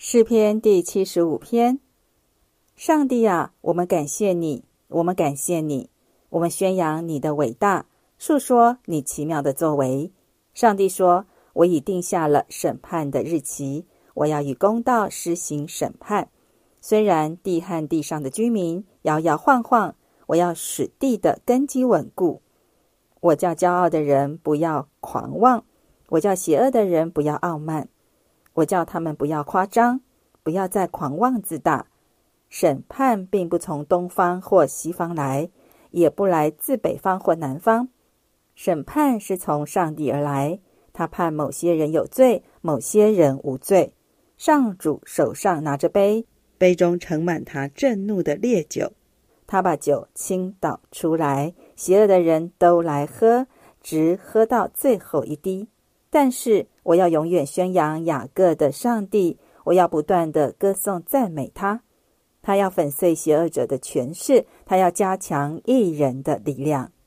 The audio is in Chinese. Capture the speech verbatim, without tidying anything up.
诗篇第七十五篇。上帝啊，我们感谢你，我们感谢你，我们宣扬你的伟大，述说你奇妙的作为。上帝说，我已定下了审判的日期，我要以公道施行审判。虽然地和地上的居民摇摇晃晃，我要使地的根基稳固。我叫骄傲的人不要狂妄，我叫邪恶的人不要傲慢。我叫他们不要夸张，不要再狂妄自大。审判并不从东方或西方来，也不来自北方或南方。审判是从上帝而来，他判某些人有罪，某些人无罪。上主手上拿着杯，杯中盛满他震怒的烈酒，他把酒倾倒出来，邪恶的人都来喝，直喝到最后一滴。但是我要永远宣扬雅各的上帝，我要不断地歌颂赞美他。他要粉碎邪恶者的权势，他要加强义人的力量。